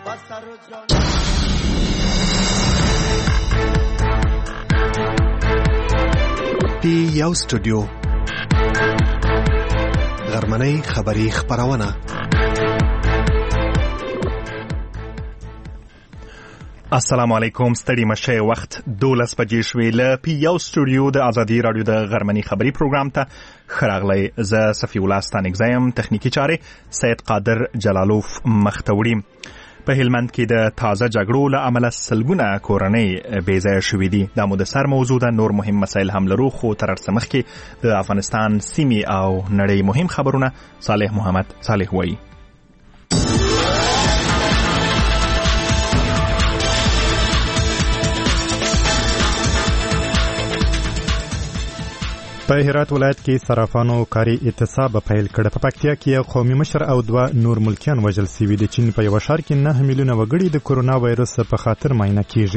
پی یو سټوډیو غرمنۍ خبری خبرونه. السلام علیکم. ستړي مشه وخت 12 بجې شوې. له پی یو سټوډیو د ازادي رادیو د غرمنۍ خبری پروګرام ته خراغلی. ز صفی الله ستانګ زایم. تخنیکی چاره سید قادر جلالوف مختوړي. په هلمند کې د تازه جګړو له امله سلګونه کورنۍ بې ځایه شوې دي. دا مو د سر موضوع ده. نور مهم مسایل هم لرو، خو تر څه مخکې د افغانستان سیمې او نړۍ مهم خبرونه صالح محمد صالح وایي. په هرات ولایت کې صرافانو کاري اعتصاب پیل کړ. په پکتیا کې قومي مشر او 2 نور ملکیان وژل شوي دي. چین په یو ښار کې 9 میلیونه وګړي د کورونا وایرس په خاطر معاینه کیږي.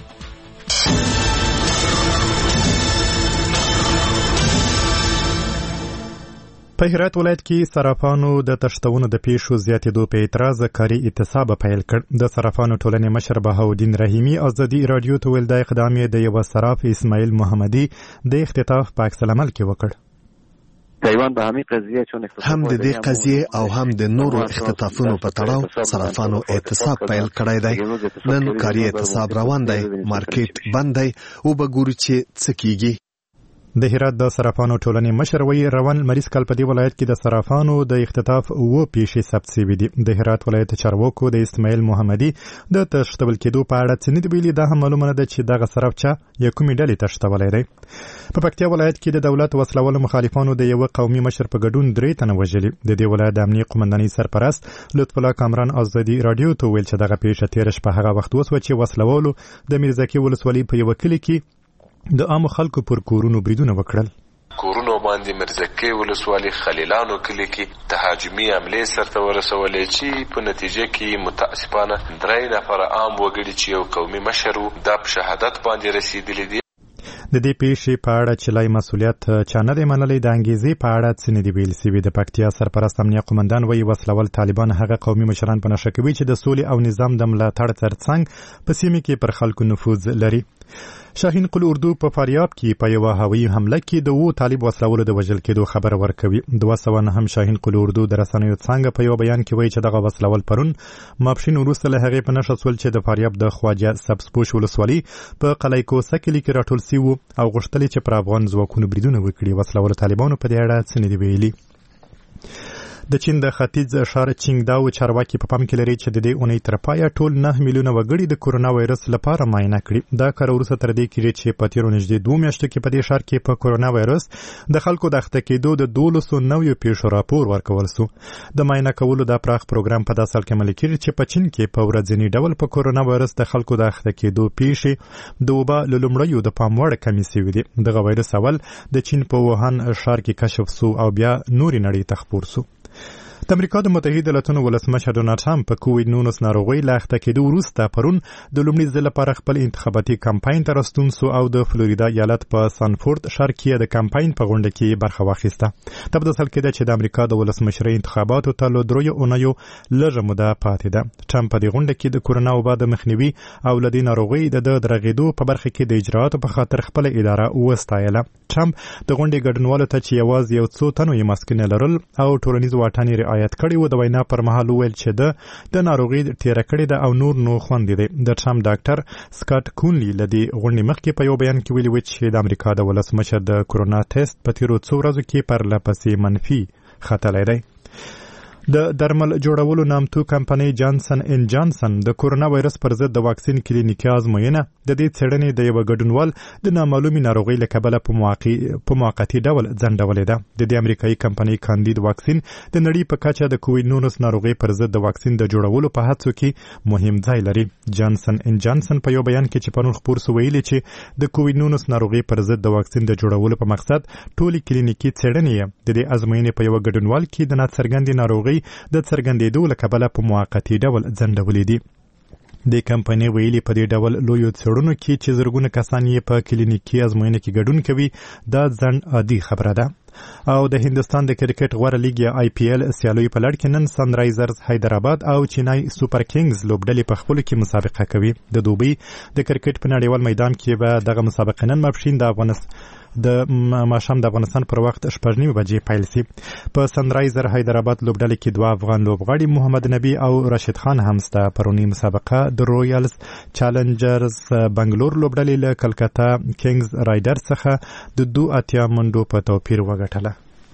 په هرات ولایت کې صرافانو د تشتونو د پیښو زیاتېدو په اعتراض کاري اعتصاب پیل کړ. د صرافانو ټولنې مشر بهاودین رحیمي ازادي رادیو ته ویل د اقدام یې د یو صراف اسماعیل محمدي د اختطاف په عکس العمل کې وکړ. هم د دې قضیه او هم د نورو اختطافونو په تړاو صرافانو اعتصاب پیل کړی دی. نن کاري اعتصاب روان دی. مارکیټ بند دی او به ګورو چې څه کیږي. د هرات د صرافانو ټولنې مشر وایي روان مریض کال په دې ولایت کې د صرافانو د اختطاف 2 پیښې ثبت شوي دي. د هرات ولایت چارواکو د اسماعیل محمدي د تښتول کېدو په اړه څه نه دي ویلي. دا هم معلومه نه ده چې دغه صراف چا یا کومې ډلې تښتولی دی. په پکتیا ولایت کې د دولت وسلوالو مخالفانو د یو قومي مشر په ګډون 3 تنه وژلي. د دې ولایت د امنیه قومندانۍ سرپرست لطف الله کامران ازادي رادیو ته ویل چې دغه پیښه تیر شپه هغه وخت وسوه چې وسلوالو د میرزکي ولسوالۍ په یو کلی کې د عامو خلکو پر کورونو بریدونه وکړل. کورونو باندې مرزکي ولسوالۍ خلیلانو کلی کې تهاجمي حملې سرته ورسولې چې په نتیجه کې متاسفانه 3 نفر عام وګړي چې یو قومي مشر و د شهادت باندې رسیدلي دي. د دې پیښې په اړه چې لای مسؤلیت چا نه دی منلی. د انګیزې په اړه څه نه دي ویل شوي. د پکتیا سرپرست امنیه قومندان وایي وسلوال طالبان هغه قومي مشران په نښه کوي چې د سولې او نظام د ملاتړ ترڅنګ په سیمه کې پر خلکو نفوذ لري. شاهین قل اردو په فاریاب کې په یو هوایي حمله کې د 2 طالب وسلوالو د وژل کېدو خبر ورکوي. 209 هم شاهین قل اردو د رسنیو څنګه په یو بیان کې وایي چې دغه وسلوال پرون ماپښین وروسته له هغې په نښه شول چې د فاریاب د خواجه سبزپوش ولسوالۍ په قلعه کوسه کلي کې راټول شوي وو او غوښتل چې پر افغان ځواکونو بریدونه وکړي. وسلوالو طالبانو په دې اړه څه نه دي ویلي. د چین د ختیځ ښار چینګداو چارواکي په پام کې لري چې د دې اونۍ تر پایه ټول 9 میلیونه وګړي د کورونا وایرس لپاره معاینه کړي. دا کار وروسته تر دې کېږي چې په تیرو نږدې 2 میاشتو کې په دې ښار کې په کورونا وایرس د خلکو د اخته کېدو د 290 پیښو راپور ورکول شو. د معاینه کولو دا پراخ پروګرام په داسې حال کې عملي کېږي چې په چین کې په ورځني ډول په کورونا وایرس د خلکو د اخته کېدو پیښې د وبا له لومړیو د پام وړ کمې شوي دي. دغه وایرس اول د چین په ووهان ښار کې کشف شو او بیا نورې نړۍ ته خپور شو. د امریکا د متحده ایالاتو ولسمشر ډونالډ ټرمپ په کووډ-19 ناروغۍ له اخته کېدو وروسته پرون د لومړي ځل لپاره خپل انتخاباتي کمپاین ته راستون شو او د فلوریدا ایالت په سانفورد ښار کې د کمپاین په غونډه کې برخه واخیسته. دا په داسې حال کې ده چې د امریکا د ولسمشرۍ انتخاباتو ته له 3 اونیو لږه موده پاتې ده. ټرمپ په دې غونډه کې د کورونا وبا د مخنیوي او له دې ناروغۍ د درغېدو په برخه کې د اجرااتو په خاطر خپل اداره وستایله. ټرمپ د غونډې ګډونوالو ته چې یوازې یو څو تنو یې ماسکونه لرل او ټولنیز واټن رعایت کړی و د وینا پر مهال وویل چې د ناروغۍ تیره کړې ده او نور نو خوندې دی. د ټرمپ ډاکټر سکاټ کونلی له دې غونډې مخکې په یو بیان کې ویلي و چې د امریکا د ولسمشر د کورونا ټیسټ په تیرو څو ورځو کې پرلهپسې منفي ختلی دی. د درمل جوړولو نامتو کمپنۍ جانسن ان جانسن د کورونا وایرس پر ضد د واکسین کلینیکي ازموینه د دې څېړنې د یو ګډونوال د نامعلومې ناروغۍ له کبله په موقتي ډول ځنډولې ده. د دې امریکایي کمپنۍ کاندید واکسین د نړۍ په کچه د کووډ-19 ناروغۍ پر ضد د واکسین د جوړولو په هڅو کې مهم ځای لري. جانسن ان جانسن په یو بیان کې چې پرون خپور شو ویلي چې د کووډ-19 ناروغۍ پر ضد د واکسین د جوړولو په مقصد ټولې کلینیکي څېړنې د دې ازموینې په یو ګډونوال کې د ناڅرګندې ناروغۍ د څرګندېدو له کبله په موقتي ډول ځنډولې دي. د کمپنۍ ویلي په دې ډول لویو څېړنو کې چې زرګونه کسان یې په کلینیکي ازموینه کې ګډون کوي دا ځنډ عادي خبره ده. او د هندستان د کرکټ غوره لیګ یا IPL سیالیو په لړ کې نن سنرایزرز حیدرآباد او چینای سوپر کینګز لوبډلې په خپل کې مسابقه کوي. د دوبۍ د کرکټ په نړیوال میدان کې به دغه مسابقه نن ماپښین د ماښام د افغانستان پر وخت 8:30 بجې پیل شي. په سنرایزر حیدرآباد لوبډلې کې دوه افغان لوبغاړي محمد نبی او راشد خان هم شته. پرونی مسابقه د رویالز چالنجرز بنگلور لوبډلې له کلکتا کینګز رایډر څخه د 2 منډو په توپیر وګټله.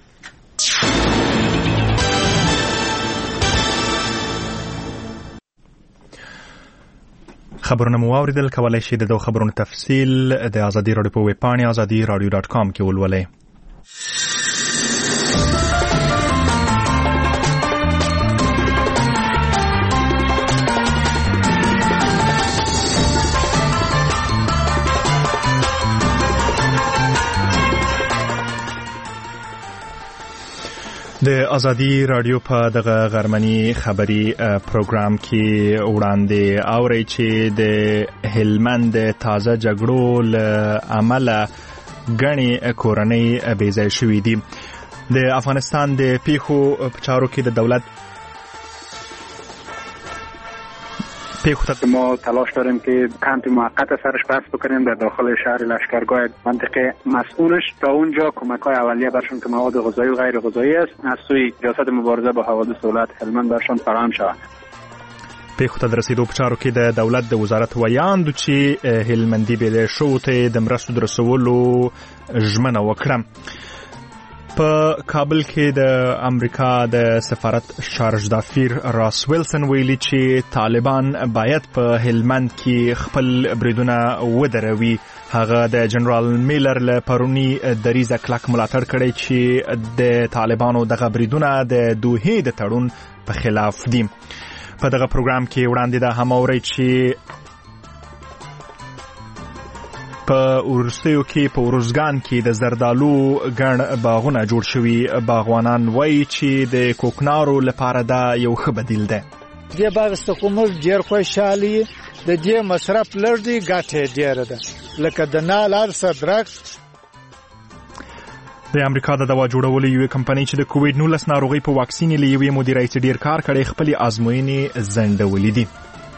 خبرونه مو واوریدل. کولای شئ د خبرونو تفصیل د ازادي راډیو په ویب پاڼه azadiradio.com کې ولولئ. د ازادي رادیو په دغه غرمني خبري پروګرام کې وړاندې اوري چې د هلمند تازه جګړو له عمله غني کورنۍ بې ځای شوې دي. د افغانستان د پیښو په چارو کې د دولت ما تلاش داریم که کمپ موقت سرش بس بکنیم در داخل شهر لشکرگاه منطقه مسئولش تا اونجا کمک‌های اولیه برشون که مواد غذایی و غیر غذایی است از سوی ریاست مبارزه با حوادث ولایت هلمند برشون فراهم شود. پیښو ته د رسیدو په چارو کې د دولت د وزارت ویاند چې هلمندي بې شو ته د مرستو د رسولو ژمنه وکړه. په کابل کې د امریکا د سفارت شارج دافیر راس ویلسن ویلي چې طالبان باید په هلمند کې خپل بریدونه ودروي. هغه د جنرال میلر له پرونی دریزه کلک ملاتړ کړی چې د طالبانو دغه بریدونه د دوحې د تړون په خلاف دي. په دغه پروګرام کې وړاندې د هماوري چې په ورسیو کې په ورزګان کې د زردالو ګڼ باغونه جوړ شوي. باغوانان وایي چې د کوکنارو لپاره دا یو ښه بدیل دی. دې باغ استقامت ډیر خوشحالي د دې مصرف لږ دی ګټه ډیره ده لکه د نال ارسه درک. د امریکا د دوا جوړولو یوه کمپنۍ چې د کووډ-19 ناروغي په واکسین له یوې مدیرې ډیر کار کړي خپل ازموینې زندولې دي.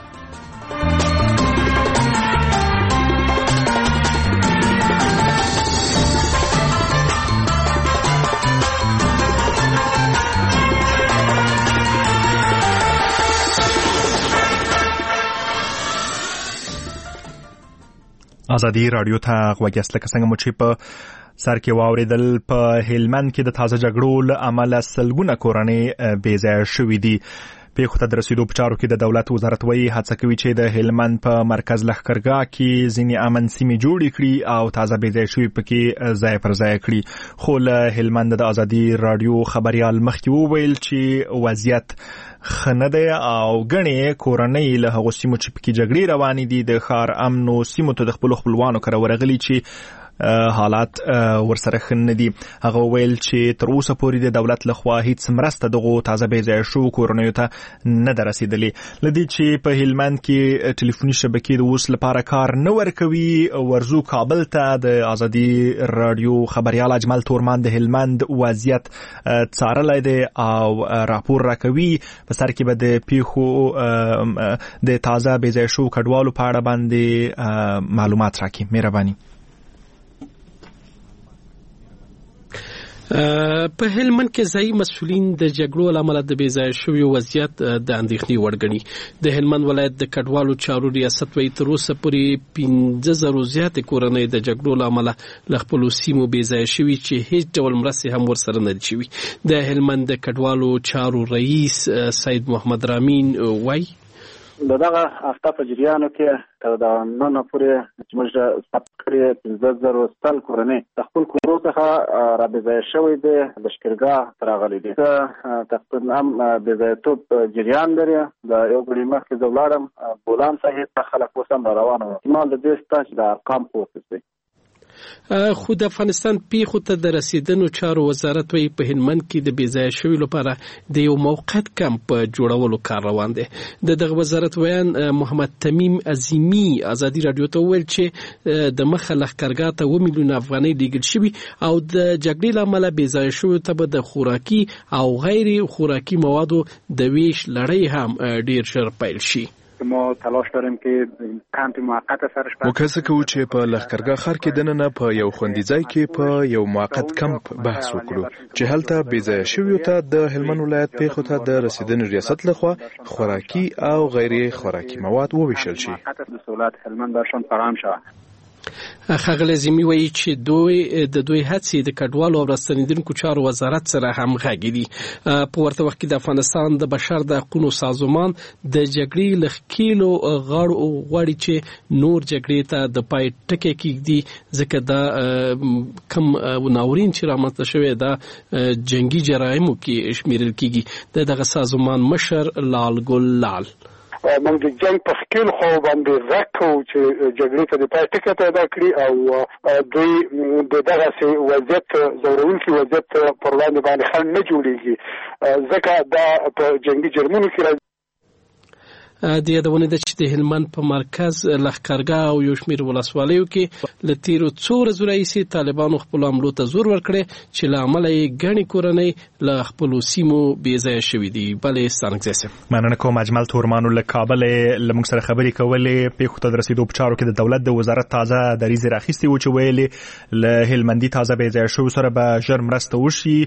ازادي رادیو ته غوږیاست. لکه څنګه مو چې په سر کې واوریدل په هلمند کې د تازه جګړو له امله سلګونه کورنۍ بې ځایه شوې دي. پیښو ته د رسیدو په چارو کې د دولت وزارت وایي هڅه کوي چې د هلمند په مرکز لښکرګاه کې ځینې امن سیمې جوړې کړي او تازه بې ځایه شوي پکې ځای پر ځای کړي. خو له هلمند د ازادي رادیو خبريال مخکې وویل چې وضعیت خنه ده او غني کورنۍ له هغو سیمو چې پکې جګړې روانې دي د ښار امنو سیمو ته د خپل خپلوانو کره ورغلي چې حالات ورسره خنه دي. هغه ویل چې تر اوسه پورې د دولت لخوا هیڅ مرسته دغه تازه بې ځای شو کورنۍ ته نه درسیدلې. لدی چې په هلمند کې ټلیفوني شبکې د اوس لپاره کار نه ورکوي. ورزو کابل ته د ازادي رادیو خبريال اجمل تورمان د هلمند وضعیت څارلای دی او راپور راکوي. په سر کې به د پیښو د تازه بې ځای شو کډوالو په اړه باندې معلومات راکړي. مهرباني. په هلمند کې ځایي مسؤلین د جګړو لامل د بې ځای شوی وضعیت د اندېښنې وړ ګڼي. د هلمند ولایت د کډوالو چارو ریاست وایي تر اوسه پورې 15,000 زیاتې کورنۍ د جګړو لامل له خپلو سیمو بې ځای شوي چې هیڅ ډول مرستې هم ورسره نه دي شوي. د هلمند د کډوالو چارو رئیس سید محمد رامین وایي دغه هفته په جریانو کې تر دا نن پورې موږ ثبت کړی 15,000 ستل کورنۍ د خپل کورو څخه را بې ځای شوی دی. لښکرګاه راغلي دي. تقریبا هم بې ځایتوب جریان لري. د یو غړي مخکې زه ولاړم بولان صاحب ته خلک اوس هم روان وو. احتمال د دې شته چې د ارقام پورته شي. خو د افغانستان پیښو ته د رسیدنو چارو وزارت وی په هلمند کې د بیځای شوی لپاره د یو موقت کمپ جوړولو کار روان دی. دغه وزارت ویان محمد تمیم عظیمی ازادي رادیو ته ویل چې د مخه لښکرګاه ته 2 میلیون افغانۍ لیږل شوي او د جګړې لامل بیځای شوی ته د خوراکي او غیر خوراکي موادو د ویش لړۍ هم ډیر ژر پیل شي. ما تلاش داریم که کمپ موقت سرش مکسه کوو چې په لښکرګاه ښار کې دننه په یو خوندي ځای کې په یو موقت کمپ بحث وکړو چې هلته بېځایه شویو ته د هلمند ولایت پیښو ته د رسیدنې ریاست لخوا خوراکي او غیر خوراکي مواد وویشل شي. د دولت هلمند برشان فراهم شود. ښاغلی عظیمي وایي چې دوی هڅې د کډوالو او راستنېدونکو چارو وزارت سره همغږي دي. په ورته وخت کې د افغانستان د بشر د حقونو سازمان د جګړې له ښکېلو غاړو غواړي چې نور جګړې ته د پای ټکی کېږدي ځکه دا کم ناورین چې رامنځته شوی دا جنګي جرایمو کې شمیرل کېږي. دغه سازمان مشر لال ګل لال موږ د جنگ په ښکېل خو باندې غږ کوو چې جګړې ته د پای ټکی پیدا کړي او دوی د دغسې وضعیت ځورونکي وضعیت پر وړاندې باندې خنډ نه جوړېږي ځکه دا په جنګي جرمونو کې راځي. د یادونه ده چې د هلمند په مرکز لښکرګاه او یو شمېر ولسوالیو کې له تیرو څو ورځو راهیسې طالبانو خپلو حملو ته زور ورکړی چې له امله یې ګڼې کورنۍ له خپلو سیمو بېځایه شوي دي. بلې ستانکزی صاحب مننه کوم. اجمل تورمانو له کابل له موږ سره خبرې کولې. پیښو ته د رسیدو په چارو کې د دولت د وزارت تازه دریځ راخیستې و چې ویلې له هلمندي تازه بېځایه شویو سره به ژر مرسته وشي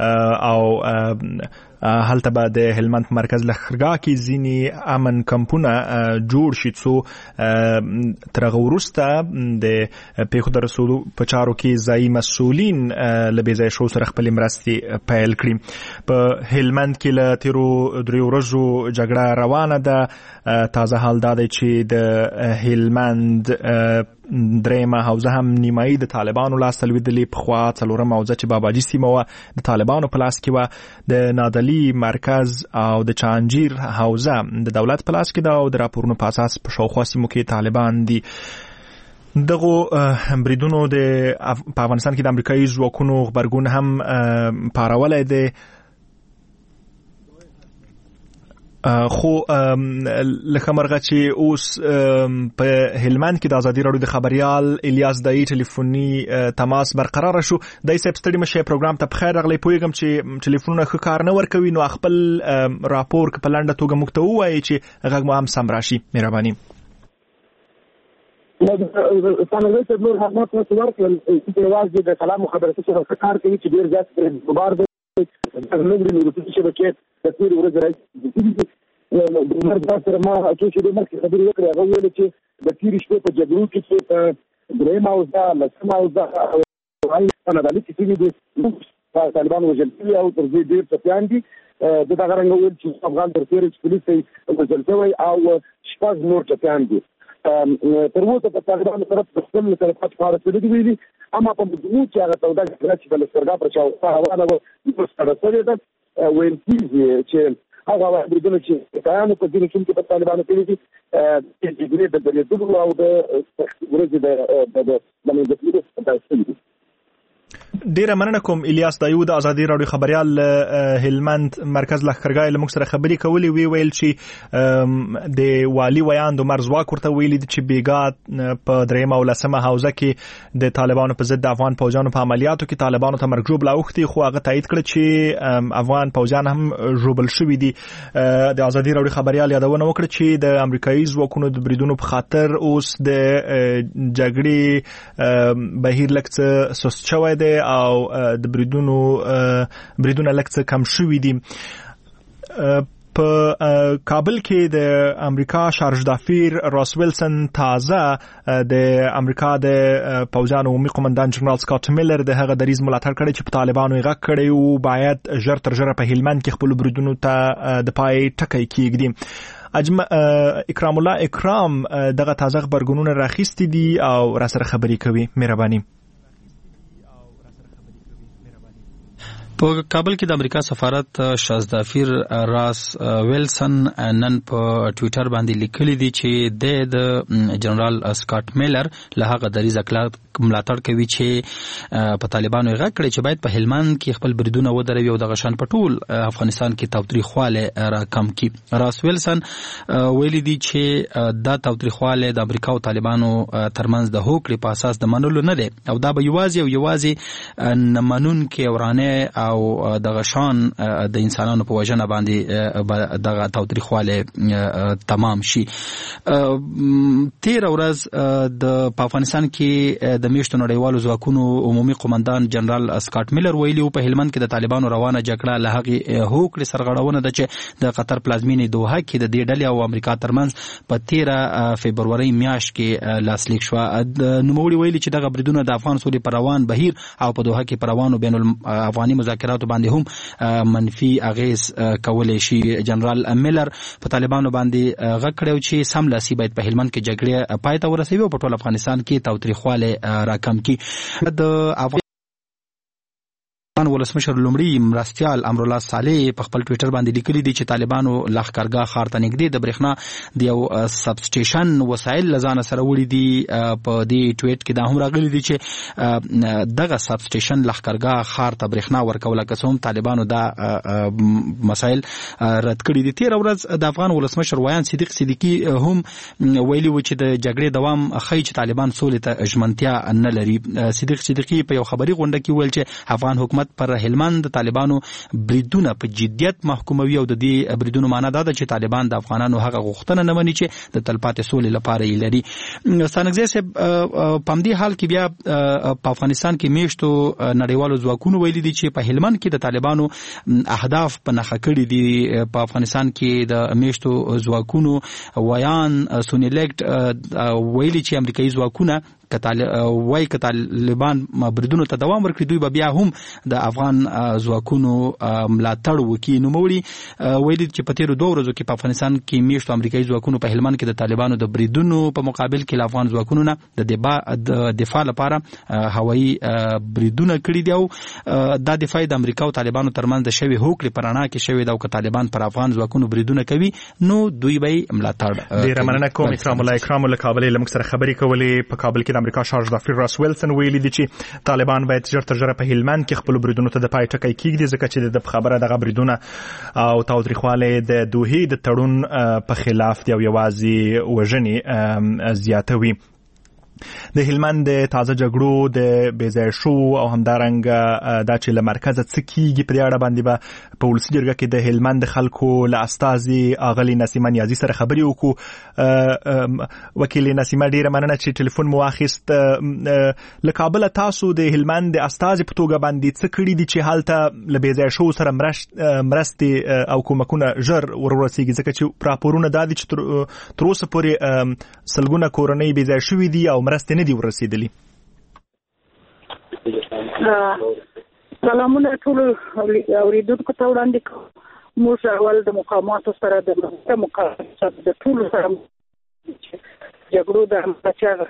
او هلته به د هلمند مرکز لښکرګاه کې ځینې امن کمپونه جوړ شي څو تر هغه وروسته د پیښو د رسولو په چارو کې ځایي مسؤلین له بېځایه شویو سره خپلې مرستې پیل کړي. په هلمند کې له تیرو 3 ورځو جګړه روانه ده. تازه حال دا دی چې د هلمند درېمه حوزه هم نیمایي د طالبانو لاس ته لوېدلې. پخوا 4مه حوزه چې باباجي سیمه وه د طالبانو په لاس کې وه. د نادلي مرکز او د چانجیر حوزه د دولت په لاس کې ده او د راپورونو په اساس په شاوخوا سیمو کې طالبان دي. دغه بریدونو په افغانستان کې د امریکایي ځواکونو غبرګون هم پارولی دی. خو لکه مرغه چې اوس په هلمند کې د ازادي راډیو د خبريال الیاس دای ټلیفوني تماس برقرار شو. دای صاحب ستړي مشه پروګرام ته بخیر راغلی. پوهیږم چې ټلیفونونه ښه کار نه ورکوي نو خپل راپور په لنډه توګه موږ ته ووایي چې غږ مو هم سم راشي. مهرباني. څنګه چې نور حکومت نو ورکړل چې واځي د کلام خبره څه کار کوي چې ډیر زیات دوبار د نړۍ نورو شبکې د تیر ورځ راځي. د مرګ سره ما چې د مرګ خبرې وکړې هغه ویل چې د تیر شپې په جګړو کې چې په درېمه حوزه لسمه حوزه او نادلي کې دي طالبان وژل شوي او تر دې ډېر ټپیان دي. دغه رنګه ویل چې افغان ترتیرې چې پولیس وژل شوی او 6 نور ټپیان دي. تر اوسه په طالبانو طرف د خپل طرفات په اړه څه دي ویلي. اما په مضمون چې هغه توده چې د لښکرګاه پر شاوخوا روانه وه سره سوې ده ویل کېږي چې هغه بریدونه چې کیانو په ځینو سیمو کې په طالبانو کړي دي چې جګړې د درېدلو او د ورځې د منځ تللو په دي. ډیره مننه کوم الیاس دایو د ازادي راډیو خبريال هلمند مرکز لښکرګاه له موږ سره خبرې کولې. ویل چې د والی ویاند عمر زواک ورته ویلي دي چې بیګا په درېمه او لسمه حوزه کې د طالبانو په ضد د افغان پوځیانو په عملیاتو کې طالبانو ته مرګ ژوبله اوښتي. خو هغه تایید کړ چې افغان پوځیان هم ژوبل شوي دي. د ازادي راډیو خبريال یادونه وکړه چې د امریکایي ځواکونو د بریدونو په خاطر اوس د جګړې بهیر لږ څه سست شوی دی او د بریدونه لږ څه کم شوي دي. په کابل کې د امریکا شارژدافیر راس ویلسن تازه د امریکا د پوځیانو عمومي قومندان جنرال سکاټ میلر د هغه دریځ ملاتړ کړی چې په طالبانو یې غږ کړی او باید ژر تر ژره په هلمند کې خپل بریدونو ته د پای ټکی کېږدي. اکرام الله اکرام دغه تازه خبرګونونه راخیستي دي او را سره خبرې کوي. مهرباني. په کابل کې د امریکا سفارت شازدافیر راس ویلسن نن په ټوئیټر باندې لیکلي دي چې د جنرال سکاټ میلر له هغه دریځ اخلاق ملاتړ کوي چې په طالبانو یې غږ کړی چې باید په هلمند کې خپل بریدونه ودروي او د غشان په ټول افغانستان کې تاوتریخواله راکم کړي. راس ویلسن ویلي دي چې دا تاوتریخواله د امریکا او طالبانو ترمنځ د هوکړې په اساس د منلو نه دی او دا به یوازې نمنون کې ورانه او د غشان د انسانانو په وژنه باندې دغه تاوتریخواله تمام شي. تیر ورځ د افغانستان کې د میشتو نړیوالو ځواکونو عمومي قومندان جنرال سکاټ میلر ویلي و په هلمند کې د طالبانو روانه جګړه له هغې هوکړې سرغړونه ده چې د قطر پلازمینې دوحه کې د دې ډلې او امریکا ترمنځ په 13 فبرورۍ میاشت کې لاسلیک شوه. نوموړي ویلي چې دغه بریدونه د افغان سولې پر روان بهیر او په دوحه کې پر روانو بین الافغاني مذاکراتو باندې هم منفي اغیز کولی شي. جنرال میلر په طالبانو باندې غږ کړی چې سملاسي باید په هلمند کې جګړې پای ته ورسوي او په ټول افغانستان کې تاوتریخواله راکم کی. د افغان ولسمشر لومړي مرستیال امرالله صالح په خپل ټوئیټر باندې لیکلي دي چې طالبانو لښکرګاه ښار ته نږدې د برېښنا د یو سب سټیشن وسایل له ځانه سره وړي دي. په دې ټویټ کې دا هم راغلي دي چې دغه سب سټیشن لښکرګاه ښار ته برېښنا ورکوله که څه هم طالبانو دا مسایل رد کړي دي. تېره ورځ د افغان ولسمشر ویان صدیق صدیقي هم ویلي و چې د جګړې دوام ښیي چې طالبان سولې ته ژمنتیا نه لري. صدیق صدیقي په یو خبري غونډه کې ویل چې افغان حکومت پر هلمند طالبانو بریدونه په جدیت محکوموي او د دې بریدونو معنا دا ده چې طالبان د افغانانو هغه غوښتنه نه مني چې د تلپاتې سولې لپاره یې لري. ستانکزی صاحب په همدې حال کې بیا په افغانستان کې میشتو نړیوالو ځواکونو ویلي دي چې په هلمند کې د طالبانو اهداف په نښه کړي دي. په افغانستان کې د میشتو ځواکونو ویان سونیلیکټ ویلي چې امریکایي ځواکونه وای که طالبان بریدونو ته دوام ورکړي دوی به بیا هم د افغان ځواکونو ملاتړ وکړي. نوموړي ویلي چې په تېرو 2 ورځو کې په افغانستان کې میشتو امریکایي ځواکونو په هلمند کې د طالبانو د بریدونو په مقابل کې له افغان ځواکونو نه د دفاع لپاره هوایي بریدونه کړي دي او دا دفاع د امریکا او طالبانو ترمنځ د شوې هوکړې په رڼا کې شوې ده او که طالبان پر افغان ځواکونو بریدونه کوي نو دوی به ملاتړ. ډېره مننه کوم اکرام الله اکرام له کابل له موږ سره خبرې کولې. په کابل کې د امریکا شازدافیر راس ویلسن ویلي دي چې طالبان باید ژر تر ژره په هلمند کې خپل بریدونو ته د پای ټکی کېږدي ځکه چې د خبره دغه بریدونه او تاوتریخواله د دوحې د تړون په خلاف دی او یوازې وژنې زیاتوي. د هلمند د تازه جګړو د بېځایه شو او همدارنګه دا چې له مرکزه څه کېږي په دې اړه باندې به په ولسي جرګه کې د هلمند د خلکو له استازي اغلې نسیمه نیازي سره خبرې وکړو. وکیل نسیمه ډېره مننه چې ټلیفون مو واخیست. له کابله تاسو د هلمند د استازي په توګه باندې څه کړي دي چې هلته له بېځایه شو سره مرستې او کومکونه ژر ورسیږي ځکه چې راپورونه دا دي چې تر اوسه پورې سلګونه کورنۍ بېځایه شوي دي او مرستې نه دي ورسېدلي. سلامونه ټول اوریدونکو ته وړاندې کوم. موږ اول د مقاماتو سره د ټولو سره جګړو د همکارۍ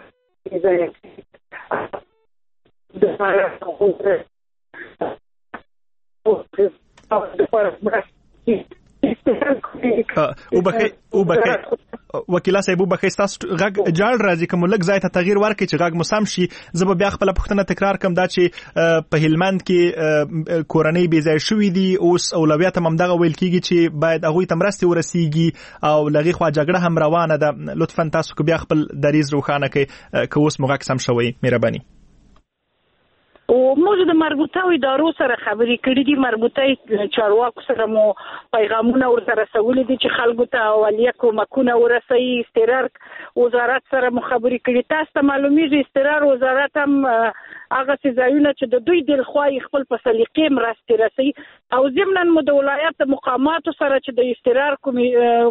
وکیلا صاحب وبخښئ ستاسو غږ جاړ راځي کوم لږ ځای ته تغییر ورکړي چې غږ مو سم شي. زه به بیا خپله پوښتنه تکرار کړم دا چې په هلمند کې کورنۍ بېځایه شوي دي اوس اولویت هم همدغه ویل کېږي چې باید هغوی ته مرستې ورسیږي او له هغې خوا جګړه هم روانه ده. لطفا تاسو که بیا خپل دریځ روښانه کړئ که اوس مو غږ سم شوی مهرباني. او موږ د مربوطه ادارو سره خبرې کړې دي. مربوطه چارواکو سره مو پیغامونه ورته رسولي دي چې خلکو ته اولیه کومکونه ورسوي. استقرار وزارت سره مو خبرې کړې. تاسو ته معلومیږي استقرار وزارت هم هغه ځایونه چې د دوی دلخواه خپل په سلیقې مرستې رسوي او ضمناً مو د ولایت مقاماتو سره چې د استقرار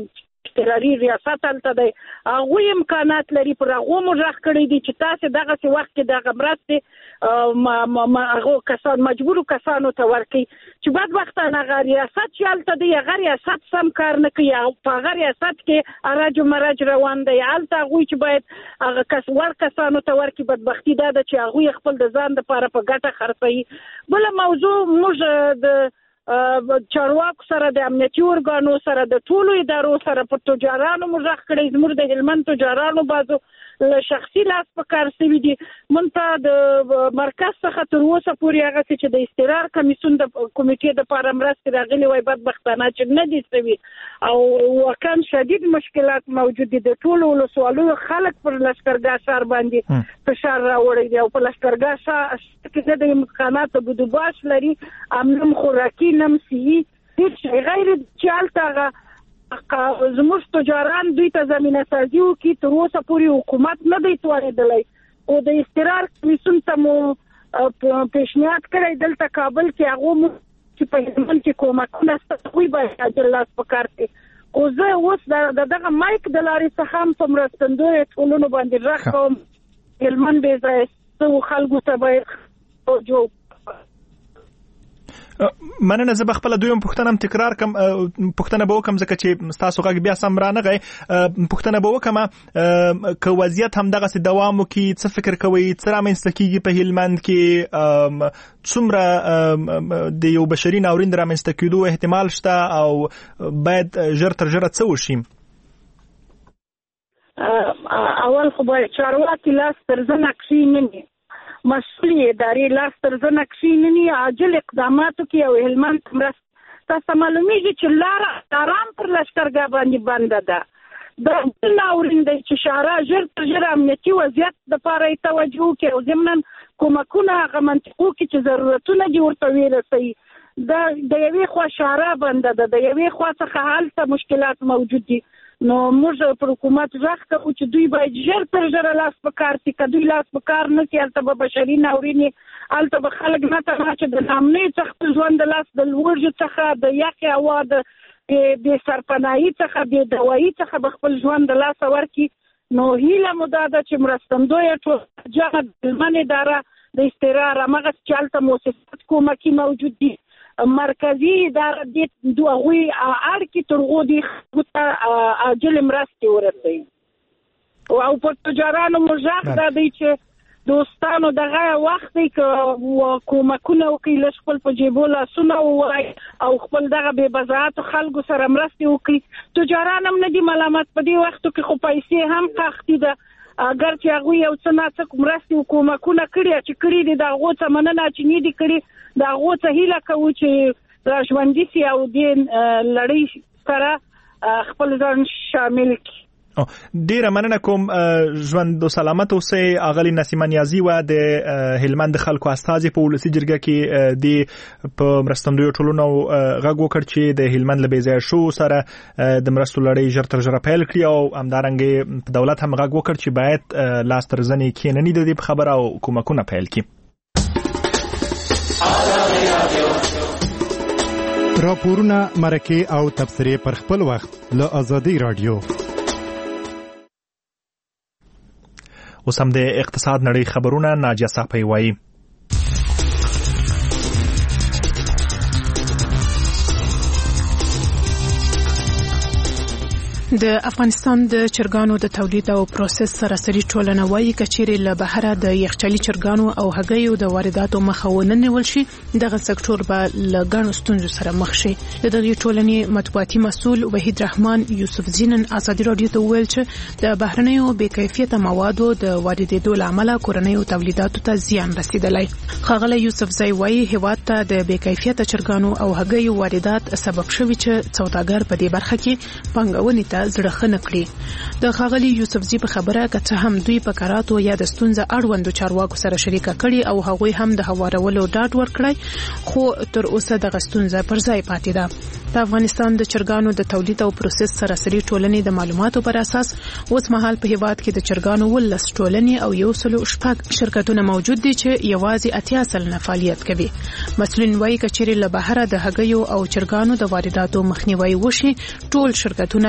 استقراري ریاست هلته دی هغوی امکانات لري پر هغو مو غږ کړی دي چې تاسې دغسې وخت کې دغه مرستې هغو کسان مجبورو کسانو ته ورکړي چې بدبختانه هغه ریاست چې هلته دی هغه ریاست سم کار نه کوي په هغه ریاست کې اراج و مراج روان دی هلته هغوی چې باید هغه وړ کسانو ته ورکړي بدبختي دا ده چې هغوی خپل د ځان دپاره په ګټه خرڅوي بله موضوع موږ د چارواکو سره د امنیتي ارګانو سره د ټولو ادارو سره په تجارانو مو غږ کړی زموږ د هلمند تجارانو بعضو له شخصي لاس په کار سوي دي موږ ته د مرکز څخه تر اوسه پورې هغسې چې د استقرار کمیسیون د کمیټې دپاره مرستې راغلي وای بدبختانه چې نه دي سوي او واقعا شدید مشکلات موجود دي د ټولو ولسوالیو خلک پر لښکرګاه ښار باندې فشار راوړی دی او په لښکرګاه ښار کې نه د امکاناتو بدوباش لري امنم خوراکي نم صحي هېڅ شی غیر چې هلته هغه زموږ تجاران دوی ته زمینه سازي وکړي تر اوسه پورې حکومت نه دی توانېدلی او د استقرار کمیسیون ته مو پیشنهاد کړی دلته کابل کې هغو مو چې په هلمند کې کومکونه شته هغوی باید عاجل لاس په کار کړي خو زه اوس د دغه مایک د لارې څخه هم په مرستندویو ټولنو باندې غږ کوم هلمند بې ځایه شوو خلکو ته باید توجه مننه زه به خپله دویم پوښتنه هم تکرار کم پوښتنه به وکم ځکه چې ستاسو غږ بیا سم رانغی پوښتنه به وکم که وضعیت همدغسې دوام وکړي څه فکر کوئ څه رامنځته کېږي په هلمند کې څومره د یو بشري ناورین د رامنځته کېدو احتمال شته او باید ژر تر ژره څه وشي اول خو باید چارواکي لاس تر زنه کښېنني مسؤلې ادارې لاس تر زنه کښېنني عاجل اقداماتو کې او هلمند مرسته تاسو معلومیږي چې لاره آرام پر لښکرګاه باندې بنده ده دا ناورین دی چې شهره ژر تر ژره امنیتي وضعیت دپاره یې توجه وکړي او ضمنا کومکونه هغه منطقو کې چې ضرورتونه دي ورته ورسوي د یوې خوا شهره بنده ده د یوې خوا څخه هلته مشکلات موجود دي نو موږ پر حکومت غږ کوو چې دوی باید ژر تر ژره لاس په کار کړي که دوی لاس په کار نه کړي هلته به بشري ناورین هلته به خلک نه تنها چې د نامنۍ څخه ژوند د لاس د لوږې څخه د یخې هوا د بې سرپناهي څخه بې دوایي څخه به خپل ژوند د لاسه ورکړي نو هیله مو دا ده چې مرستندویه ټولنه د هلمند اداره د استقرار همغسې چې هلته مؤسسات کومکي موجود دي مرکزي اداره دې هغوی اړ کړي تر هغو دې خلکو ته عاجل مرستې ورسوي او په تجارانو مو غږ دا دی چې دوستانو دغه وخت دی که کومکونه وکړي لږ خپل په جیبو لاسونه ووایي او خپل دغه بې بضاعتو خلکو سره مرستې وکړي تجاران هم نه دي ملامت په دې وختو کې خو پیسې هم قحطي ده اگر چې هغوی یو څه ناڅه مرستې او کومکونه کړي چې کړي دي د هغو څه مننه چې نه دي کړي د هغو څه هیله کوو چې را ژوندي سي او دې لړۍ سره خپل ځان شامل کړي ډیره مننه کوم ژوند او سلامت اوسئ اغلی نسیمه نیازی و د هلمند خلکو استازي په ولسی جرګه کې د په مرستندویو ټولنو غږ وکړ چې د هلمند له بې ځایه شو سره د مرستو لړۍ ژر تر ژره پیل کړي او همدارنګه دولت هم غږ وکړ چې باید لاس تر زنې کېنني د دې خبره او کومکونه پیل کړي راپورونه مرکه او تبصرې پر خپل وخت له آزادۍ رادیو اوس هم د اقتصاد نړۍ خبرونه ناجیه صافی وایي د افغانستان د چرګانو د تولید او پروسس سراسري ټولنه وايي کچېرې له بهره د یخچالي چرګانو او هګیو د وارداتو مخه ونیول شي دغه سکتور به له ګڼو ستونزو سره مخ شي د دغه ټولنې مطبوعاتي مسؤل وحید رحمان یوسف زینن ازادي رادیو ته ویل چې د بهرنیو بې کیفیته موادو د واردېدو له امله کورنیو تولیداتو ته زیان رسیدلی ښاغلی یوسف زی وايي هیواد ته د بې کیفیته چرګانو او هګیو واردات سبب شوي چې سوداګر په دې برخه کې پانګونې ته زړه خنه کړي د ښاغلي یوسفزي په خبره که هم دوی په کاراتو یا د ستونزه اړوندو چارواکو سره شریکه کړي او هغوی هم د هوارولو ډاډ ورکړي خو تر اوسه د ستونزه پر ځای پاتې ده د افغانستان د چرګانو د تولید او پروسس سراسري ټولنې د معلوماتو پر اساس اوس مهال په هیواد کې د چرګانو ولس ټولنې او یو سلو شپږ شرکتونه موجود دي چې یوازې 80 سلنه فعالیت کوي مسؤلین وايي کچېرې له بهره د هګیو او چرګانو د وارداتو مخنیوي وشي ټول شرکتونه بیا ځلې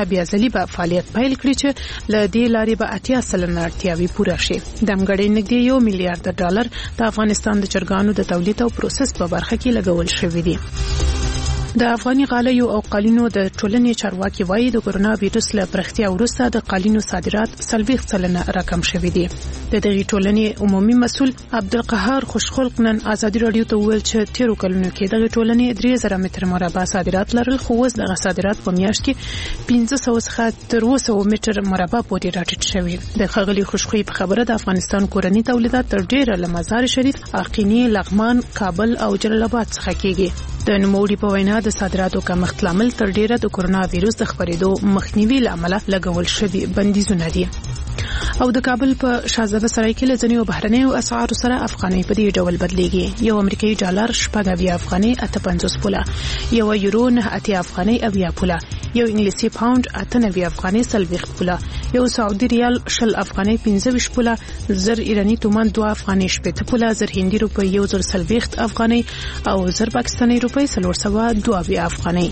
ډلې به فعالیت پیل کړي چې له دې لارې به 80% اړتیاوي پوره شي. د مګړې نږدې $1 میلیارډ د افغانستان د چرګانو د تولید او پروسس په برخه کې لګول شوی دی. د افغاني غالیو او قالینو د ټولنې چارواکي وایي د کورونا وایرس له پرختیا وروسته د قالینو صادرات 40% راکم شوي دي. د دغې ټولنې عمومي مسؤل عبدالقهار خوشخلق نن ازادي رادیو ته وویل چې تیرو کلونو کې دغې ټولنې 3000 متر مربع صادرات لرل، خو اوس دغه صادرات په میاشت کې 500 څخه تر 200 متر مربع پورې راټیټ شوي. د ښاغلي خوشخوي په خبره د افغانستان کورني تولیدات تر ډیره له مزار شریف، اقینی، لغمان، کابل او جلال آباد څخه کیږي. د نوموړي په وینا د صادراتو کمښت لامل تر ډیره د کورونا وایرس د خپرېدو مخنیوي لامل لګول شوی بندیزونه دي. او د کابل په شاهزاده سرای کې له ځینو بهرنیو اسعارو سره افغانۍ په دې ډول بدلیږي. یو امریکایي ډالر 80 افغانۍ 58 پوله، یو یورو 90 افغانۍ 80 پوله، یو انګلیسي پاوند 98 افغانۍ 40 پوله، یو سعودي ریال 20 افغانۍ 25 پوله، زر ایرانی تومان 2 افغانۍ 80 پوله، زر هندي روپۍ 1040 افغانۍ او زر پاکستاني روپۍ 402 افغانۍ.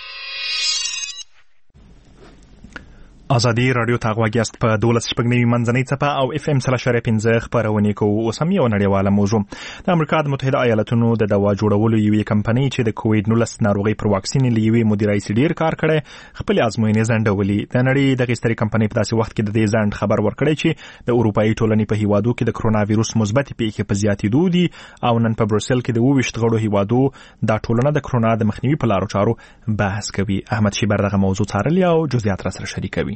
ازادي رادیو ته غواړئ است په 12 منځنۍ څپه او اف ام 3.15 خبرونه کوو. اوس هم یو نړیواله موضوع. د امریکا د متحده ایالاتونو د دوا جوړولو یوې کمپنۍ چې د کووډ 19 ناروغي پر واکسین لوي مدیرای سي ډیر کار کړي خپل ازموینې ځنډولې. د نړۍ د غستري کمپنۍ په داسې وخت کې د دې ځنډ خبر ورکړی چې د اروپאי ټولنې په هیوادو کې د کرونا وایرس مثبت پیښې په زیاتېدو دي او نن په بروسل کې د 22 غړو هیوادو د ټولنه د کرونا د مخنیوي په لارو چارو بحث کوي. احمد شیبر دغه موضوع څارلی او جزئیات را سره شریکوي.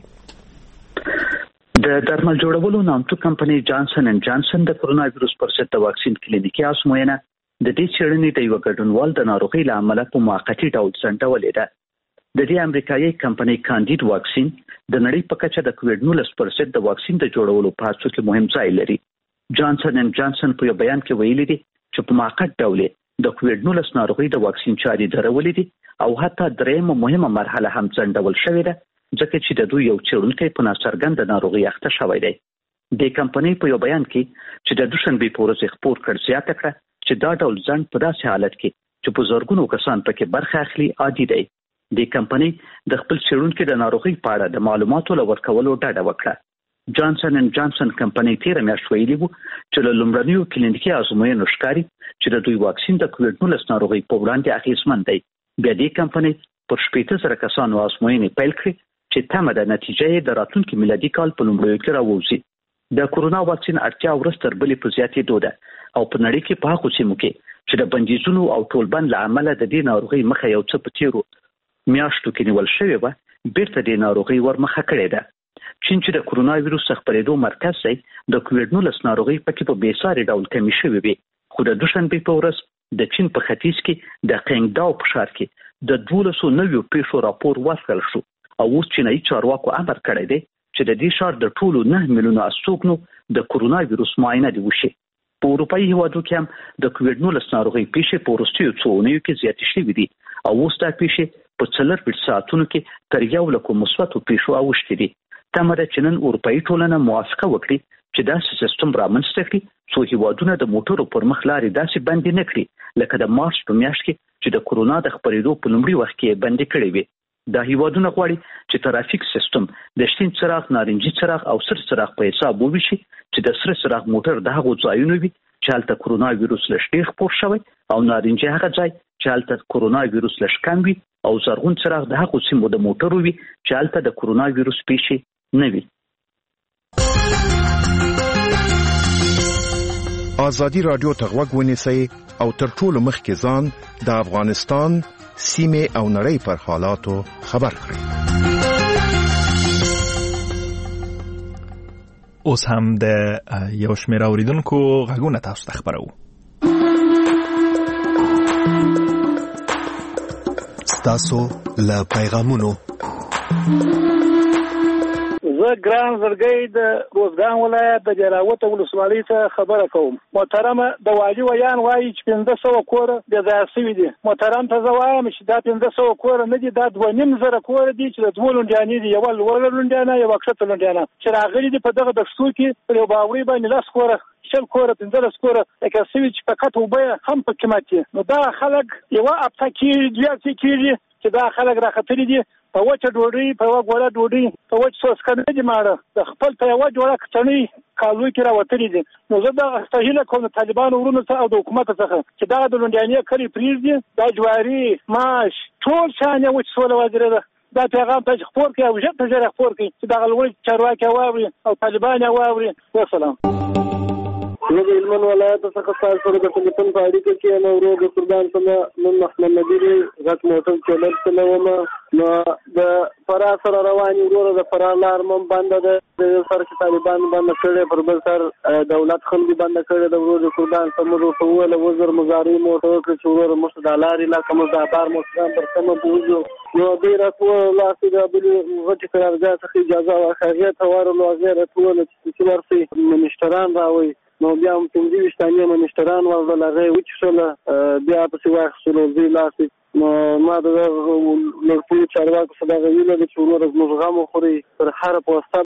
د درمل جوړولو نامتو کمپنۍ جانسن اینڈ جانسن د کرونا وایرس پر ضد د واکسین کلینیکي ازموینه د دې چړنې د یو ګډونوال د ناروغۍ لامل په موقتی ډول ځنډولې ده. د دې امریکایي کمپنۍ کاندید واکسین د نړۍ په کچه د کووډ 19 پر ضد د واکسین د جوړولو په هڅو کې مهم ځای لري. جانسن اینڈ جانسن په یو بیان کې ویلي دي چې په موقت ډول د کووډ 19 ناروغۍ د واکسین چارې درولې دي او حتی درېمه مهمه مرحله هم ځنډول شوې ده ځکه چې د دوی یو چېرونکی په ناڅرګند ناروغي اخته شوی دی. د کمپنۍ په یو بیان کې چې د دوشنبه په ورځ خبر کړ زیاته کړه چې دا ډول ځنډ په داسې حالت کې چې په زورګونو کسان پکې برخه اخلي عادي دی. د کمپنۍ د خپل چېرونکي د ناروغي په اړه د معلوماتو لورکولو ډاډه وکړه. جانسن اینڈ جانسن کمپنۍ تیر میاشت ویلي وو چې له لومړنیو کلینیکي ازموینو ښکاري چې د دوی واکسین د کووډ 19 ناروغي په وړاندې اغېزمن دی. بیا دې کمپنۍ پر 18,000 کسانو ازموینې پیل کړې چې تمه ده نتیجه د راتلونکي میلادي کال په لومړیو کې راوځي. د کورونا واکسین اړتیا ورسته بلې په زیاتېدو ده او په نړۍ کې په هغو سیمو کې چې د بندیزونو او ټولبند له امله د دې ناروغۍ مخه یو څه په تیرو میاشتو کې نیول شوې وه بیرته د ناروغۍ ورمخه کړې ده. چین چې د کورونا وایرس خپرېدو مرکز دی د کووډ 19 ناروغۍ پکې په بیساري ډول کمی شوې وي، خو د دوشنبه په ورځ د چین په ختیځ کې د قینګداو په ښار کې د 12 نویو پیښو راپور ورکړل شو او اوس چینایي چارواکو امر کړی دی چې د دې ښار د ټولو 9 میلیونه استوګنو د کورونا وایرس معاینه دی وشي. په اروپאי هیوادو کې هم د کووډ 19 ناروغۍ پیښې په وروستیو څو اونیو کې زیاتې شوې دي او اوس دا پیښې په 4 ساعتونو کې تر 1 مثبتو پیښو اوښتې دي. تمه ده چې نن اروپאי ټولنه موافقه وکړي چې داسې سیستم رامنځته کړي څو هیوادونه د موټرو پر مخ لارې داسې بندې نه کړي لکه د مارچ په میاشت کې چې د کورونا د خپرېدو په لومړي وخت کې بندې کړې وي. دا هیوادونه غواړي چې ترافیک سیستم د شین څراغ، نارنجي څراغ او سر څراغ په حساب وویشي چې د سر څراغ موټر د هغو ځایونو وي چې هلته کورونا وایرس لږ ډېر خپور شوی او نارنجي هغه ځای چې هلته کورونا وایرس لږ کم وي او زرغون څراغ د هغو سیمو د موټرو وي چې هلته د کورونا وایرس پیښې نه وي. ازادي رادیو ته غوږ ونیسئ او تر ټولو مخکې ځان د افغانستان سیمه او نړۍ پر حالاتو خبر کړئ. اوس هم د یو شمېر اوریدونکو غږونه تاسو ته خبرو. ستاسو له پیغامونو زه ګران زرګی د روزګان ولایت د جلاوطه ولسوالۍ څخه خبره کوم. محترمه د واجب ویان وایي چې 1500 کور د ځای شوي دي. محترم ته زه وایم چې دا 1500 کور نه دي، دا 2.5 کور دي چې د دوه لونډیانې دي، یو لوړ لونډیانه یو کښته لونډیانه چې راغلي دي په دغه دښتو کې په یو باوري باندې 10 کور 10 کور 15 کور لکه سوي چې فقط وبه هم په قیمتي. نو دا خلک یو اپتا کې 2 کېږي چې دا خلک راخطري دي په وچه ډوډۍ په یوه ګوله ډوډۍ په وچ سوسکنه دي ماړه د خپل په یوه جوړه کچنۍ کالوی کې راوتلي دي. نو زه دغه هیله کوم د طالبانو ورونو څخه او د حکومت څخه چې دغه د لونډیانې کلي پرېږدي، دا جواري ماش ټول شیان یې وچ سوله وزیره ده. دا پیغام ته خپور کړي او ژر په ژر خپور کړي چې دغه لوی چارواکي واوري او طالبان واوري. والسلام. زه د هلمند ولایت څخه تاسو سره د ټلیفون په اړیکه کې یم. ورو د قربان په نوم محمد نبی دی، غټ موټر چلر چلوم. نو د فراه سره روان وروره د فراه لار هم بنده ده، د یو سر چې طالبان بنده کړی، پر بل سر دولت خلکو بنده کړی. د ورو د قربان په موږ په وله وزر مزاري موټر کړ چې وروره موږ د لارې علاقه موږ د آبار موټران پر سمه بوځو. نو دوی راټول لاسې د بلې غټې قرارداد څخه اجازه واخلې، هغې ته ورغلو، هغې راټول چې ورسئ منشتران راوئ. نو بیا هم 15 تانې منشتران ورغلل، هغې وچښله، بیا پسې واخیستلو دوی لاسې. نو ما د لړپویو چارواکو څخه دغه ویله ده چې وروره زموږ غم وخورئ، پر هره په واسطه